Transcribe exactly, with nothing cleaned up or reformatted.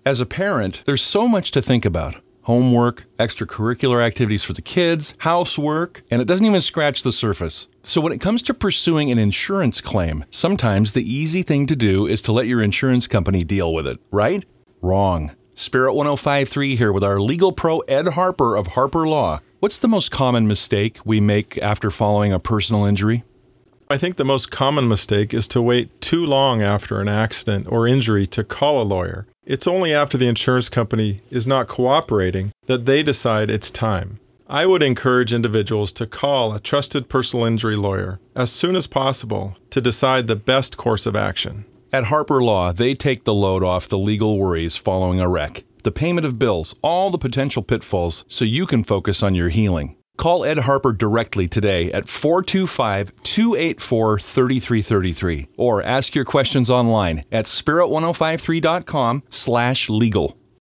As a parent, there's so much to think about. Homework, extracurricular activities for the kids, housework, and it doesn't even scratch the surface. So when it comes to pursuing an insurance claim, sometimes the easy thing to do is to let your insurance company deal with it, right? Wrong. Spirit one oh five point three here with our legal pro Ed Harper of Harper Law. What's the most common mistake we make after following a personal injury? I think the most common mistake is to wait too long after an accident or injury to call a lawyer. It's only after the insurance company is not cooperating that they decide it's time. I would encourage individuals to call a trusted personal injury lawyer as soon as possible to decide the best course of action. At Harper Law, they take the load off the legal worries following a wreck, the payment of bills, all the potential pitfalls, so you can focus on your healing. Call Ed Harper directly today at four two five, two eight four, three three three three or ask your questions online at spirit ten fifty-three dot com slash legal.